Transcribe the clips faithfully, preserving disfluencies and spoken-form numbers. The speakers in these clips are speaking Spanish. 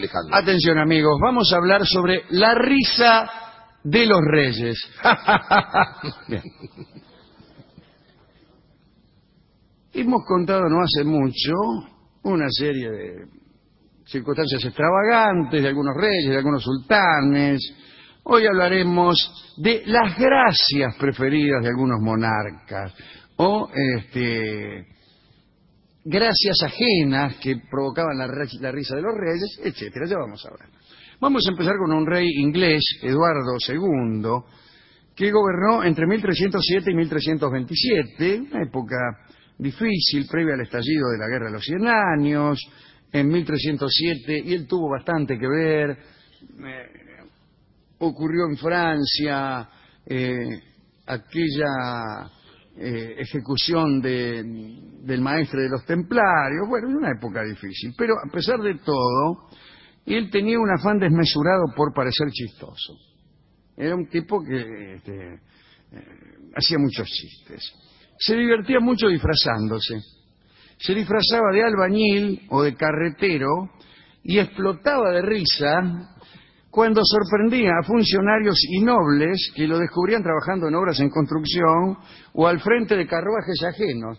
Alejandro. Atención, amigos, vamos a hablar sobre la risa de los reyes. Bien. Hemos contado no hace mucho una serie de circunstancias extravagantes de algunos reyes, de algunos sultanes. Hoy hablaremos de las gracias preferidas de algunos monarcas o este, gracias ajenas que provocaban la, la risa de los reyes, etcétera. Ya vamos a ver. Vamos a empezar con un rey inglés, Eduardo segundo, que gobernó entre mil trescientos siete y mil trescientos veintisiete, una época difícil, previa al estallido de la Guerra de los Cien Años, en mil trescientos siete, y él tuvo bastante que ver. Eh, ocurrió en Francia eh, aquella eh, ejecución de, del maestre de los templarios. Bueno, en una época difícil, pero a pesar de todo, él tenía un afán desmesurado por parecer chistoso. Era un tipo que este, eh, hacía muchos chistes. Se divertía mucho disfrazándose. Se disfrazaba de albañil o de carretero y explotaba de risa cuando sorprendía a funcionarios y nobles que lo descubrían trabajando en obras en construcción o al frente de carruajes ajenos.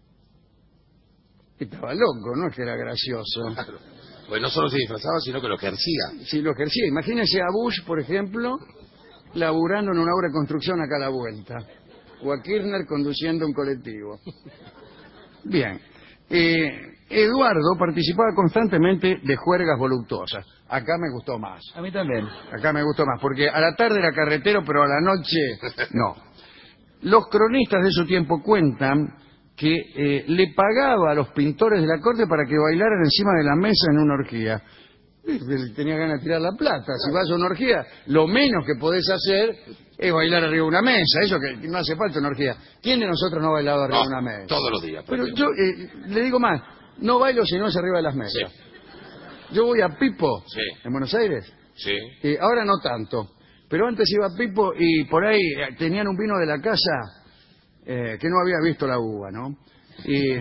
Estaba loco, no es que era gracioso. Claro. Pues no solo se disfrazaba, sino que lo ejercía. Sí, lo ejercía. Imagínense a Bush, por ejemplo, laburando en una obra de construcción acá a la vuelta. O a Kirchner conduciendo un colectivo. Bien. Eh, Eduardo participaba constantemente de juergas voluptuosas. Acá me gustó más. A mí también. Acá me gustó más, porque a la tarde era carretero, pero a la noche no. Los cronistas de su tiempo cuentan que eh, le pagaba a los pintores de la corte para que bailaran encima de la mesa en una orgía. Tenía ganas de tirar la plata. Si vas a una orgía, lo menos que podés hacer es bailar arriba de una mesa. Eso que no hace falta una orgía. ¿Quién de nosotros no ha bailado arriba de No, una mesa? todos los días. Pero yo eh, le digo más, no bailo si no es arriba de las mesas. Sí. Yo voy a Pipo, Sí. en Buenos Aires, Sí. y ahora no tanto, pero antes iba a Pipo y por ahí eh, tenían un vino de la casa eh, que no había visto la uva, ¿no? Y...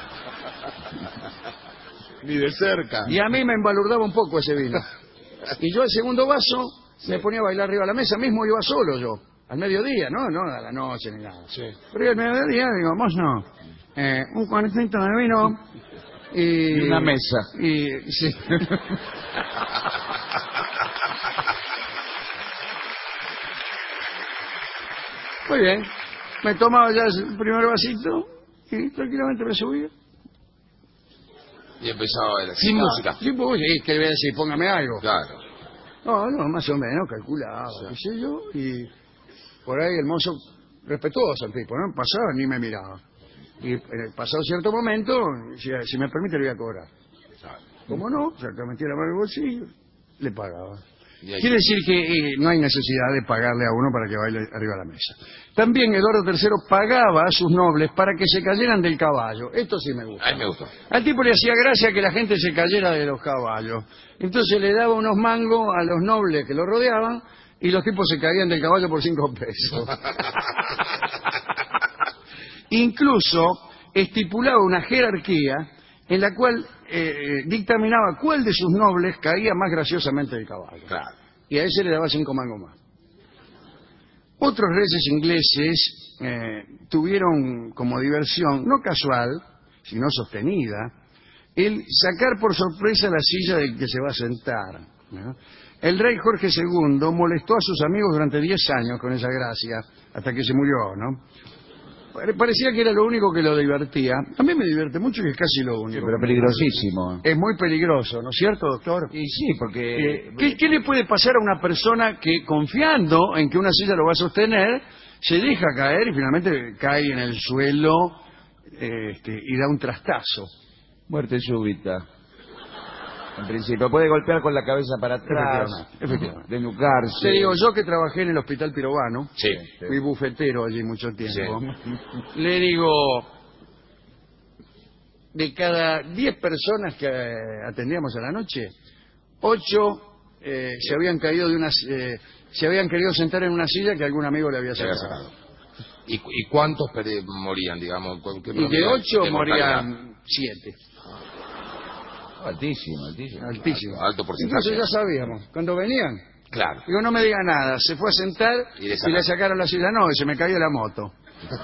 Ni de cerca. Y a mí me embalurdaba un poco ese vino. Y yo al segundo vaso me ponía a bailar arriba de la mesa, mismo iba solo yo, al mediodía, ¿no? No a la noche ni nada. Sí. Pero al mediodía digo, vos no, eh, un cuartito de vino y... Y una mesa. Y... sí. Muy bien. Me tomaba ya el primer vasito y tranquilamente me subía. Y empezaba a bailar. Sin música. Sí, pues, sí, que le voy a decir, póngame algo. Claro. No, no, más o menos, calculaba, Sí. qué sé yo, y por ahí el mozo, respetuoso el tipo, ¿no? Pasaba ni me miraba. Y eh, pasado cierto momento, si, si me permite, le voy a cobrar. Como no, o sea, que metía la mano en el bolsillo, le pagaba. Quiere decir que eh, no hay necesidad de pagarle a uno para que baile arriba de la mesa. También Eduardo tercero pagaba a sus nobles para que se cayeran del caballo. Esto sí me gusta. A mí me gustó. Al tipo le hacía gracia que la gente se cayera de los caballos. Entonces le daba unos mangos a los nobles que lo rodeaban y los tipos se caían del caballo por cinco pesos. Incluso estipulaba una jerarquía en la cual eh, dictaminaba cuál de sus nobles caía más graciosamente del caballo. Claro. Y a ese le daba cinco mangos más. Otros reyes ingleses eh, tuvieron como diversión, no casual, sino sostenida, el sacar por sorpresa la silla del que se va a sentar, ¿no? El rey Jorge segundo molestó a sus amigos durante diez años con esa gracia, hasta que se murió, ¿no? Parecía que era lo único que lo divertía. A mí me divierte mucho y es casi lo único. Sí, pero peligrosísimo. Es muy peligroso, ¿no es cierto, doctor? Y sí, porque... Eh, ¿qué, ¿Qué le puede pasar a una persona que, confiando en que una silla lo va a sostener, se deja caer y finalmente cae en el suelo eh, este, y da un trastazo? Muerte súbita. En principio, puede golpear con la cabeza para atrás, Efectivamente, efectivamente. desnucarse. Te digo, yo que trabajé en el Hospital Pirovano, Sí. fui bufetero allí mucho tiempo, Sí. le digo, de cada diez personas que eh, atendíamos a la noche, ocho eh, se habían caído de unas, eh, se habían querido sentar en una silla que algún amigo le había Se había sacado. sacado. ¿Y, ¿Y cuántos pere- morían, digamos? ¿Qué Y de promedio ocho de mortalidad? morían siete. Altísimo, altísimo. Altísimo. Alto, alto porcentaje. Entonces ya sabíamos, cuando venían, Claro. digo, no me diga nada, se fue a sentar Y y, le sacaron. le sacaron la silla, no, y se me cayó la moto.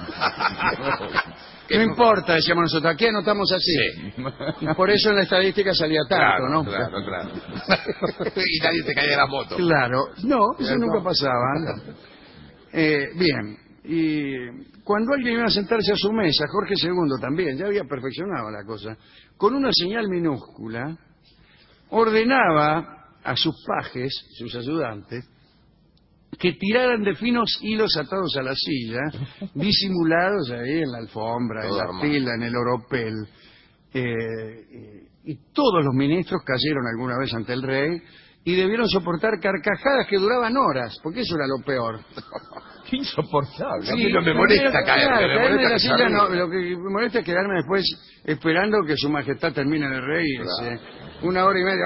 Que No importa, decíamos nosotros, aquí anotamos así. Sí. Y por eso en la estadística salía tanto, Claro, ¿no? claro, claro. Y nadie se cae de la moto. Claro, no, eso Eso. nunca pasaba. ¿no? Eh, bien, y cuando alguien iba a sentarse a su mesa, Jorge segundo también, ya había perfeccionado la cosa, con una señal minúscula, ordenaba a sus pajes, sus ayudantes, que tiraran de finos hilos atados a la silla, disimulados ahí en la alfombra, Todo en la armado. tela, en el oropel. Eh, eh, y todos los ministros cayeron alguna vez ante el rey y debieron soportar carcajadas que duraban horas, porque eso era lo peor. Qué insoportable. A mí no me molesta claro, caerme, me caerme molesta en la que se silla no, arrugue. lo que me molesta es quedarme después esperando que su majestad termine de reírse. Una hora y media.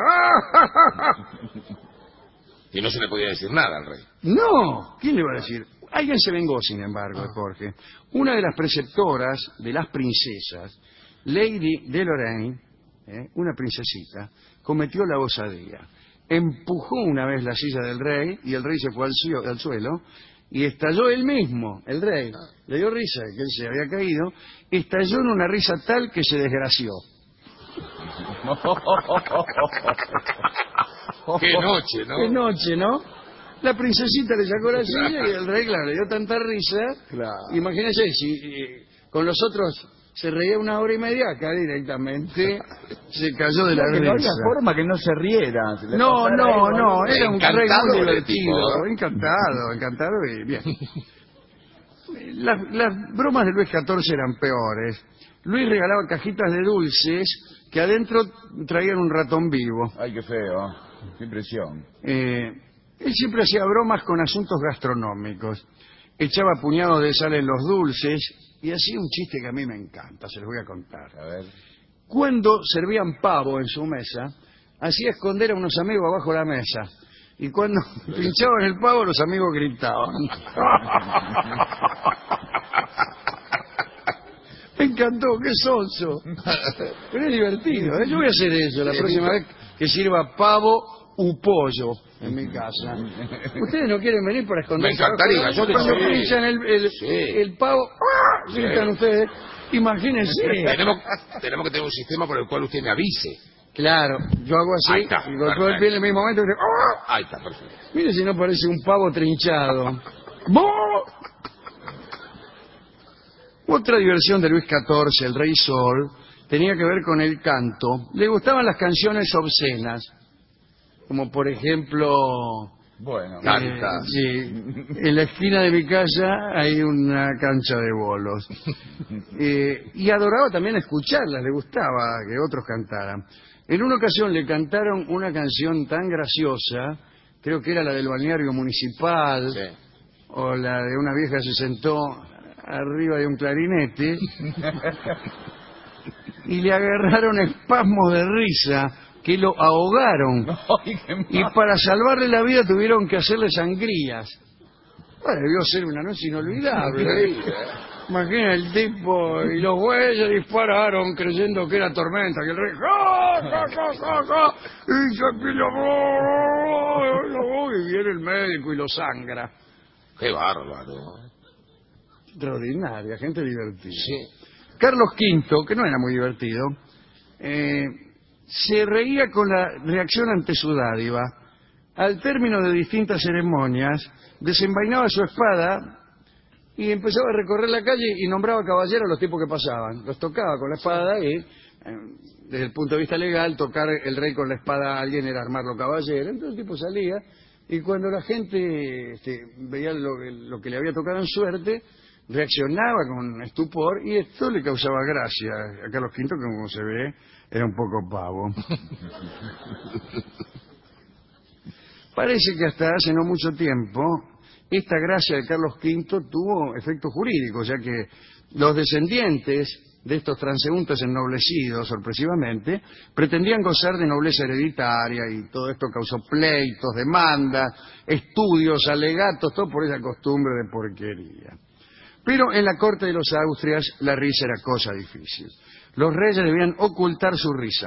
Y no se le podía decir nada al rey. No, ¿quién le va a decir? Alguien se vengó, sin embargo, de Jorge. Una de las preceptoras de las princesas, Lady de Lorraine, ¿eh? una princesita, cometió la osadía. Empujó una vez la silla del rey y el rey se fue al, suelo, al suelo y estalló él mismo, el rey. Le dio risa de que él se había caído, estalló en una risa tal que se desgració. Qué noche, ¿no? Qué noche, ¿no? La princesita le sacó la silla y el rey, claro, le dio tanta risa. Claro. Imagínense, si eh, con los otros se reía una hora y media, acá directamente se cayó de la No, que no había risa. forma que no se riera. Se le No, pasara no, algo, no, algo. era un Encantado rey muy el divertido, tipo, ¿eh? encantado, encantado y bien. Las, las bromas de Luis catorce eran peores. Luis regalaba cajitas de dulces que adentro traían un ratón vivo. Ay, qué feo. Qué impresión. Eh, él siempre hacía bromas con asuntos gastronómicos. Echaba puñados de sal en los dulces y hacía un chiste que a mí me encanta, se los voy a contar. A ver. Cuando servían pavo en su mesa, hacía esconder a unos amigos abajo de la mesa. Y cuando pinchaban el pavo, los amigos gritaban. Me encantó, qué sonso. Pero es divertido, ¿eh? Yo voy a hacer eso la próxima vez que sirva pavo u pollo en mi casa. Ustedes no quieren venir para esconderse. Me encantaría, abajo? yo te- Cuando sí. pinchan el, el, Sí. el pavo, ¡ah! Gritan Sí. ustedes. Imagínense. Tenemos, tenemos que tener un sistema por el cual usted me avise. Claro, yo hago así, Ahí está, y golpeo el perfecto. pie en el mismo momento y digo, ¡ah! Ahí está, perfecto. Mire si no parece un pavo trinchado. ¡Bo! Otra diversión de Luis catorce, el Rey Sol, tenía que ver con el canto. Le gustaban las canciones obscenas, como por ejemplo... Bueno. eh, Canta. sí, en la esquina de mi casa hay una cancha de bolos. Eh, y adoraba también escucharlas, le gustaba que otros cantaran. En una ocasión le cantaron una canción tan graciosa, creo que era la del balneario municipal, Sí. o la de una vieja se sentó arriba de un clarinete y le agarraron espasmos de risa que lo ahogaron. Ay, qué Y mal. para salvarle la vida tuvieron que hacerle sangrías. Bueno, debió ser una noche inolvidable. Increíble, ¿eh? Imagina el tipo, y los bueyes dispararon creyendo que era tormenta, que el rey, ¡ja, ja, ja, ja, ja! Y se pilló, y viene el médico y lo sangra. Qué bárbaro. Extraordinaria, gente divertida. Sí. Carlos quinto, que no era muy divertido, eh, se reía con la reacción ante su dádiva. Al término de distintas ceremonias, desenvainaba su espada y empezaba a recorrer la calle y nombraba caballeros a los tipos que pasaban. Los tocaba con la espada y, eh, desde el punto de vista legal, tocar el rey con la espada a alguien era armarlo caballero. Entonces el tipo salía y cuando la gente este, veía lo, lo que le había tocado en suerte, reaccionaba con estupor y esto le causaba gracia a Carlos quinto, que como se ve era un poco pavo. Parece que hasta hace no mucho tiempo esta gracia de Carlos quinto tuvo efecto jurídico, ya que los descendientes de estos transeúntes ennoblecidos sorpresivamente pretendían gozar de nobleza hereditaria y todo esto causó pleitos, demandas, estudios, alegatos, todo por esa costumbre de porquería. Pero en la corte de los Austrias la risa era cosa difícil. Los reyes debían ocultar su risa.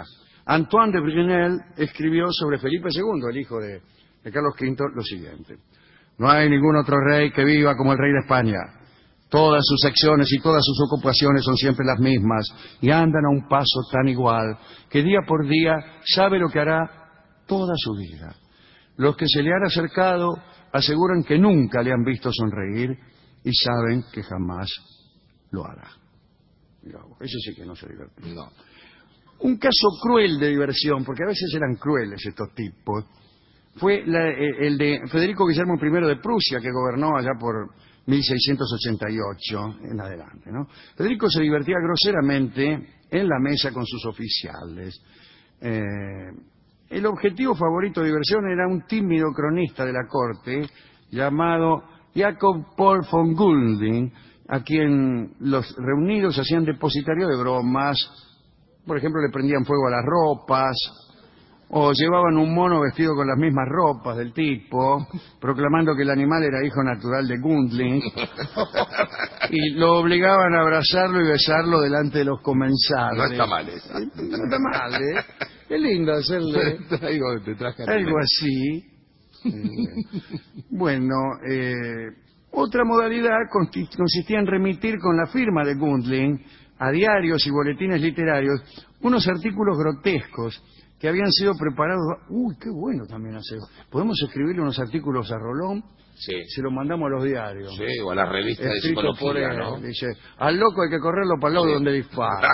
Antoine de Brunel escribió sobre Felipe segundo, el hijo de, de Carlos quinto, lo siguiente: no hay ningún otro rey que viva como el rey de España. Todas sus acciones y todas sus ocupaciones son siempre las mismas y andan a un paso tan igual que día por día sabe lo que hará toda su vida. Los que se le han acercado aseguran que nunca le han visto sonreír y saben que jamás lo hará. Mirá, ese sí que no se divierte. No. Un caso cruel de diversión, porque a veces eran crueles estos tipos, fue la, el de Federico Guillermo primero de Prusia, que gobernó allá por mil seiscientos ochenta y ocho en adelante, ¿no? Federico se divertía groseramente en la mesa con sus oficiales. Eh, el objetivo favorito de diversión era un tímido cronista de la corte llamado Jacob Paul von Gunding, a quien los reunidos hacían depositario de bromas. Por ejemplo, le prendían fuego a las ropas, o llevaban un mono vestido con las mismas ropas del tipo, proclamando que el animal era hijo natural de Gundling, y lo obligaban a abrazarlo y besarlo delante de los comensales. No está mal eso. No está mal, ¿eh? Es lindo hacerle Algo, te traje a algo así. Eh, bueno, eh, otra modalidad consti- consistía en remitir con la firma de Gundling a diarios y boletines literarios unos artículos grotescos que habían sido preparados. Uy, qué bueno también hacer. Podemos escribirle unos artículos a Rolón, Sí. se los mandamos a los diarios. Sí, o a las revistas de Escrito por psicología, él. ¿no? Dice, al loco hay que correrlo para el lado Sí. donde dispara.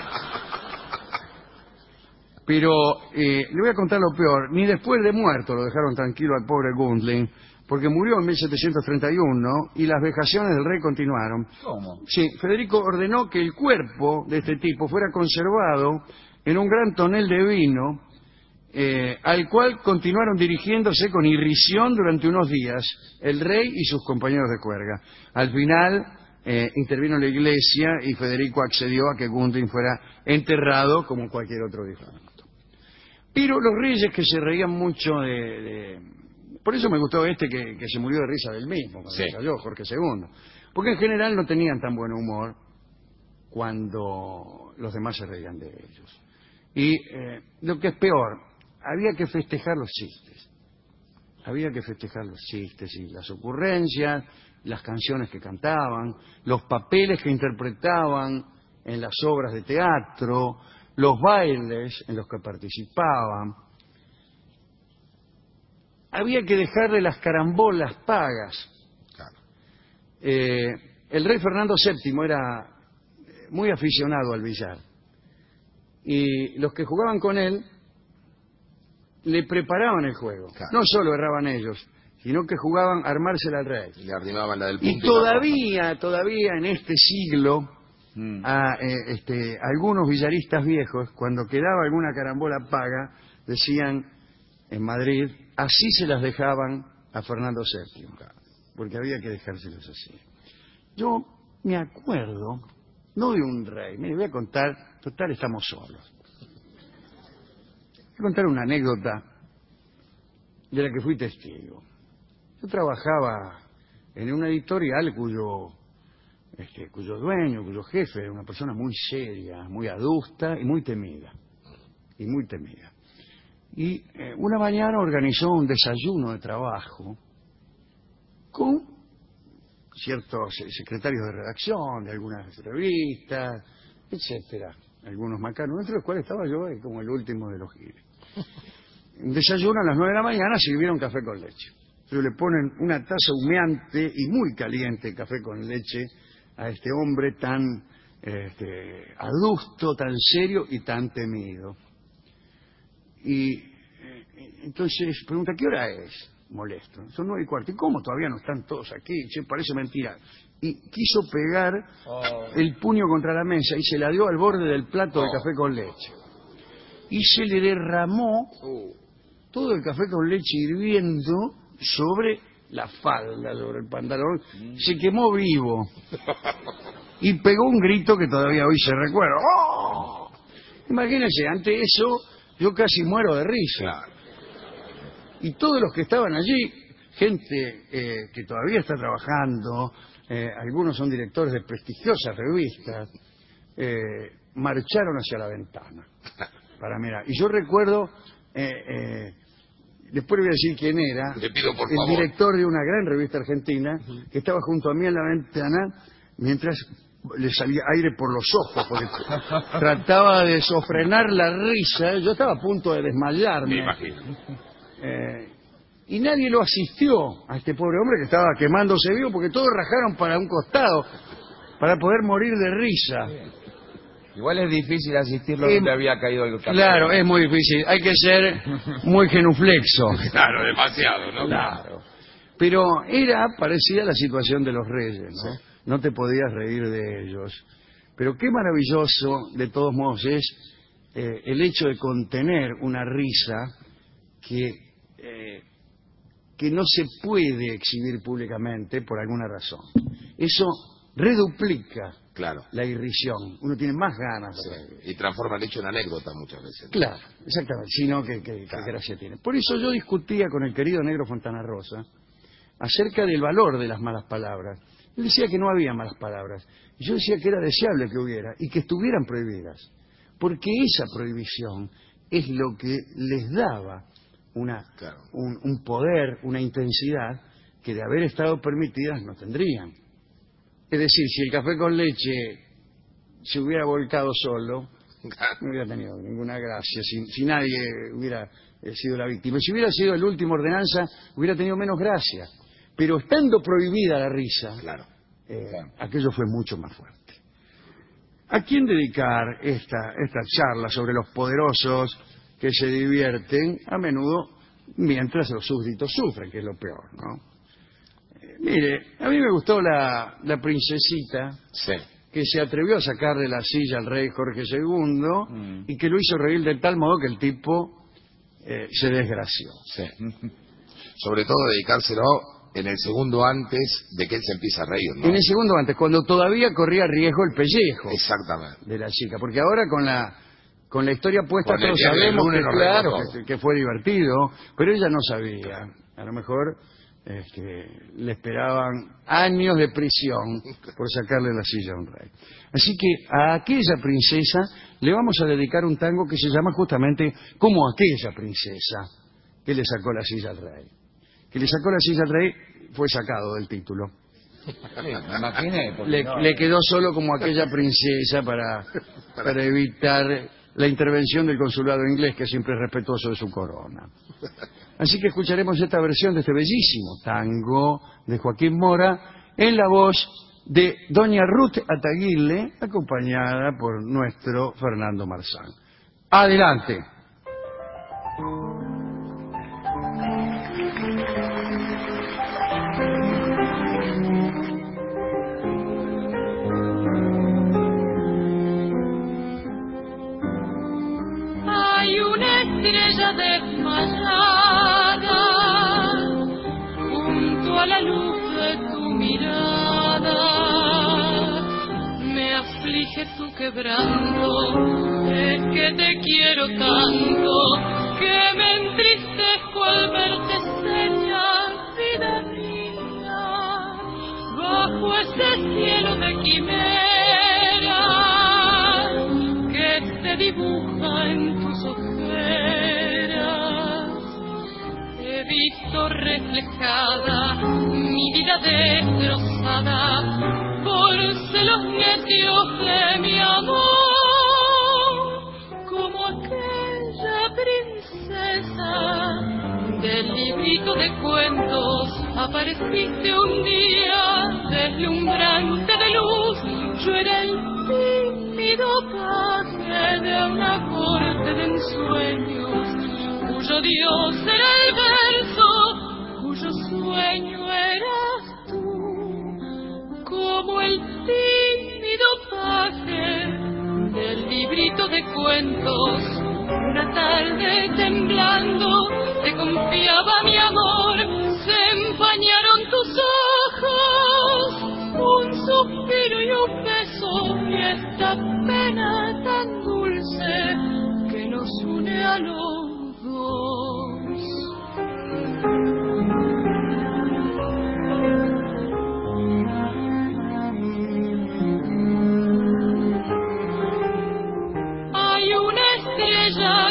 Pero eh, le voy a contar lo peor. Ni después de muerto lo dejaron tranquilo al pobre Gundling, porque murió en mil setecientos treinta y uno y las vejaciones del rey continuaron. ¿Cómo? Sí, Federico ordenó que el cuerpo de este tipo fuera conservado en un gran tonel de vino, eh, al cual continuaron dirigiéndose con irrisión durante unos días el rey y sus compañeros de juerga. Al final eh, intervino la iglesia y Federico accedió a que Gundling fuera enterrado como cualquier otro difunto. Pero los reyes que se reían mucho de... de... Por eso me gustó este que, que se murió de risa del mismo, cuando Sí. cayó Jorge segundo. Porque en general no tenían tan buen humor cuando los demás se reían de ellos. Y eh, lo que es peor, había que festejar los chistes. Había que festejar los chistes y las ocurrencias, las canciones que cantaban, los papeles que interpretaban en las obras de teatro, los bailes en los que participaban. Había que dejarle las carambolas pagas. Claro. Eh, el rey Fernando séptimo era muy aficionado al billar. Y los que jugaban con él le preparaban el juego. Claro. No solo erraban ellos, sino que jugaban a armársela al rey. Y le arrimaban la del punto. Y todavía, todavía en este siglo, Mm. a eh, este, algunos billaristas viejos, cuando quedaba alguna carambola paga, decían en Madrid, así se las dejaban a Fernando séptimo, porque había que dejárselos así. Yo me acuerdo, no de un rey, mire, voy a contar, total estamos solos. Voy a contar una anécdota de la que fui testigo. Yo trabajaba en una editorial cuyo Este, cuyo dueño, cuyo jefe era una persona muy seria, muy adusta y muy temida. Y muy temida. Y eh, una mañana organizó un desayuno de trabajo con ciertos secretarios de redacción, de algunas revistas, etcétera. Algunos macanos, entre los cuales estaba yo, eh, como el último de los giles. Un desayuno a las nueve de la mañana, sirvieron café con leche. Entonces le ponen una taza humeante y muy caliente de café con leche a este hombre tan este, adusto, tan serio y tan temido. Y eh, entonces pregunta, ¿qué hora es? Molesto. Son nueve y cuarto. ¿Y cómo todavía no están todos aquí? Che, parece mentira. Y quiso pegar Oh. el puño contra la mesa y se la dio al borde del plato de café con leche. Y se le derramó todo el café con leche hirviendo sobre la falda, sobre el pantalón. Se quemó vivo. Y pegó un grito que todavía hoy se recuerda. ¡Oh! Imagínense, ante eso yo casi muero de risa. Claro. Y todos los que estaban allí, gente eh, que todavía está trabajando, eh, algunos son directores de prestigiosas revistas, eh, marcharon hacia la ventana. para mirar. Y yo recuerdo, eh, eh, después le voy a decir quién era, Le pido por el favor. director de una gran revista argentina, que estaba junto a mí en la ventana mientras le salía aire por los ojos, porque trataba de sofrenar la risa. Yo estaba a punto de desmayarme. Me imagino. Eh, y nadie lo asistió a este pobre hombre que estaba quemándose vivo, porque todos rajaron para un costado para poder morir de risa. Igual es difícil asistirlo Eh, donde había caído el café. Claro, es muy difícil. Hay que ser muy genuflexo. Claro, demasiado, ¿no? Claro. Pero era parecida a la situación de los reyes, ¿no? Sí. No te podías reír de ellos. Pero qué maravilloso, de todos modos, es eh, el hecho de contener una risa que, eh, que no se puede exhibir públicamente por alguna razón. Eso reduplica Claro. la irrisión. Uno tiene más ganas de Sí. reír. Y transforma el hecho en anécdota muchas veces. Claro, exactamente, sino que, que, Claro. que gracia tiene. Por eso yo discutía con el querido Negro Fontana Rosa acerca del valor de las malas palabras. Él decía que no había malas palabras, y yo decía que era deseable que hubiera, y que estuvieran prohibidas, porque esa prohibición es lo que les daba una, Claro. un, un poder, una intensidad, que de haber estado permitidas no tendrían. Es decir, si el café con leche se hubiera volcado solo, no hubiera tenido ninguna gracia, si, si nadie hubiera eh, sido la víctima. Si hubiera sido el último ordenanza, hubiera tenido menos gracia. Pero estando prohibida la risa, Claro. eh, Claro. aquello fue mucho más fuerte. ¿A quién dedicar esta, esta charla sobre los poderosos que se divierten a menudo mientras los súbditos sufren, que es lo peor, ¿no? Eh, mire, a mí me gustó la, la princesita Sí. que se atrevió a sacarle la silla al rey Jorge segundo Mm. y que lo hizo reír de tal modo que el tipo eh, se desgració. Sí. Sobre todo dedicárselo en el segundo antes de que él se empiece a reír, ¿no? En el segundo antes, cuando todavía corría riesgo el pellejo Exactamente. de la chica, porque ahora con la con la historia puesta Con el todos diario del sabemos lunes que nos claro reímos que, todos. que fue divertido, pero ella no sabía. A lo mejor este, le esperaban años de prisión por sacarle la silla a un rey. Así que a aquella princesa le vamos a dedicar un tango que se llama justamente como aquella princesa que le sacó la silla al rey. Que le sacó la silla al rey fue sacado del título. Sí, me imaginé. porque Le, no- le quedó solo como aquella princesa para, para evitar la intervención del consulado inglés, que siempre es respetuoso de su corona. Así que escucharemos esta versión de este bellísimo tango de Joaquín Mora en la voz de doña Ruth Ataguirre, acompañada por nuestro Fernando Marzán. Adelante. Hay una estrella desmayada junto a la luz de tu mirada. Me aflige tu quebranto, es que te quiero tanto que me entristezco al verte señal, vida mía, bajo ese cielo de quimera que se dibuja en tus ojeras. He visto reflejada mi vida destrozada por celos necios de mi amor, como aquella princesa del librito de cuentos. Apareciste un día deslumbrante de luz, yo era el tímido paje de una corte de ensueños, cuyo dios era el verso, cuyo sueño eras tú, como el tímido paje del librito de cuentos. Una tarde temblando te confiaba mi amor, se empañaron tus ojos, un suspiro y un beso, y esta pena tan dulce que nos une a los dos. Hay una estrella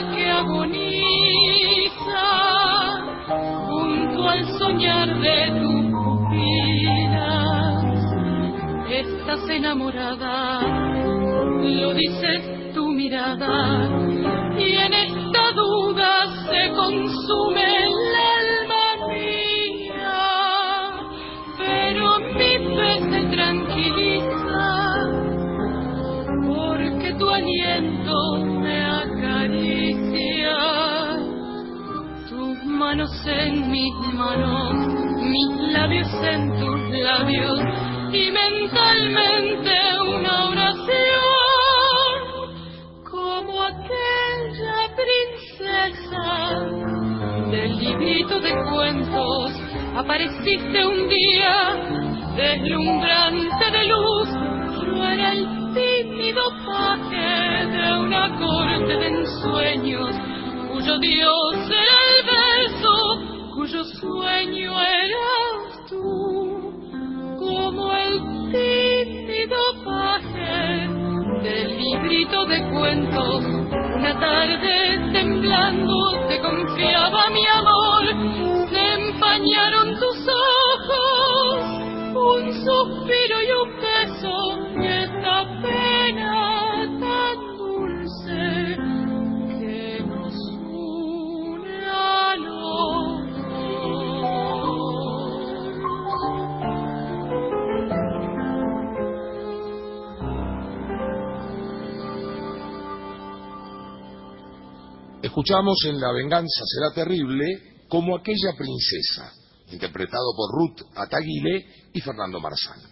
soñar de tus pupilas. Estás enamorada, lo dices tu mirada, y en esta duda se consume el alma mía, pero mi fe se tranquiliza, porque tu aliento me acaricia, tus manos en mis manos, mis labios en tus labios, y mentalmente una oración, como aquella princesa del librito de cuentos. Apareciste un día deslumbrante de luz, yo era el tímido paje de una corte de ensueños, cuyo dios era el verso, cuyo sueño eras tú, como el tímido paje del librito de cuentos. Una tarde temblando te confiaba mi amor, se empañaron tus ojos, un suspiro y un beso, y esta pena tan dulce que nos une a los dos. Escuchamos en La venganza será terrible Como aquella princesa, interpretado por Ruth Ataguile y Fernando Marzán.